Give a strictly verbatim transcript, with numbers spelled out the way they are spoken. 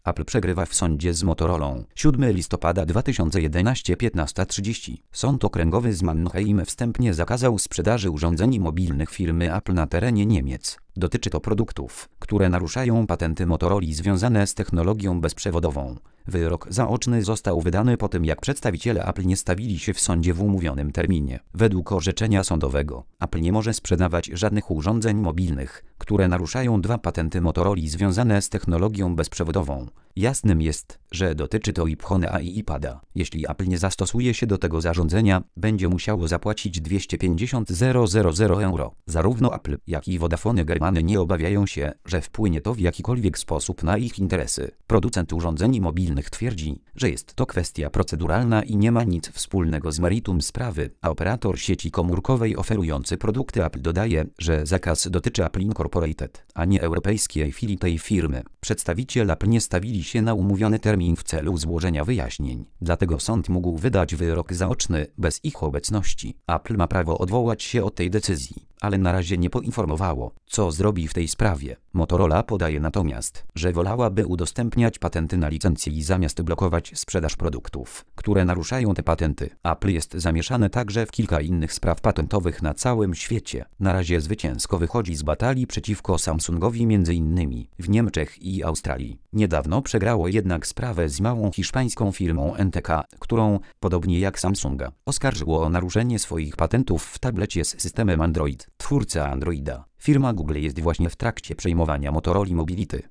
Apple przegrywa w sądzie z Motorolą. siódmego listopada dwa tysiące jedenastego, piętnasta trzydzieści. Sąd okręgowy z Mannheim wstępnie zakazał sprzedaży urządzeń mobilnych firmy Apple na terenie Niemiec. Dotyczy to produktów, które naruszają patenty Motorola związane z technologią bezprzewodową. Wyrok zaoczny został wydany po tym, jak przedstawiciele Apple nie stawili się w sądzie w umówionym terminie. Według orzeczenia sądowego, Apple nie może sprzedawać żadnych urządzeń mobilnych, które naruszają dwa patenty Motorola związane z technologią bezprzewodową. Jasnym jest, że dotyczy to iPhone'a i iPada. Jeśli Apple nie zastosuje się do tego zarządzenia, będzie musiało zapłacić dwieście pięćdziesiąt tysięcy euro. Zarówno Apple, jak i Vodafone Germany nie obawiają się, że wpłynie to w jakikolwiek sposób na ich interesy. Producent urządzeń mobilnych twierdzi, że jest to kwestia proceduralna i nie ma nic wspólnego z meritum sprawy, a operator sieci komórkowej oferujący produkty Apple dodaje, że zakaz dotyczy Apple Incorporated, a nie europejskiej filii tej firmy. Przedstawiciele Apple nie stawili się na umówiony termin w celu złożenia wyjaśnień. Dlatego sąd mógł wydać wyrok zaoczny bez ich obecności. Apple ma prawo odwołać się od tej decyzji, ale na razie nie poinformowało, co zrobi w tej sprawie. Motorola podaje natomiast, że wolałaby udostępniać patenty na licencji zamiast blokować sprzedaż produktów, które naruszają te patenty. Apple jest zamieszane także w kilka innych spraw patentowych na całym świecie. Na razie zwycięsko wychodzi z batalii przeciwko Samsungowi między innymi w Niemczech i Australii. Niedawno przegrało jednak sprawę z małą hiszpańską firmą N T K, którą, podobnie jak Samsunga, oskarżyło o naruszenie swoich patentów w tablecie z systemem Android. Twórca Androida, firma Google, jest właśnie w trakcie przejmowania Motorola Mobility.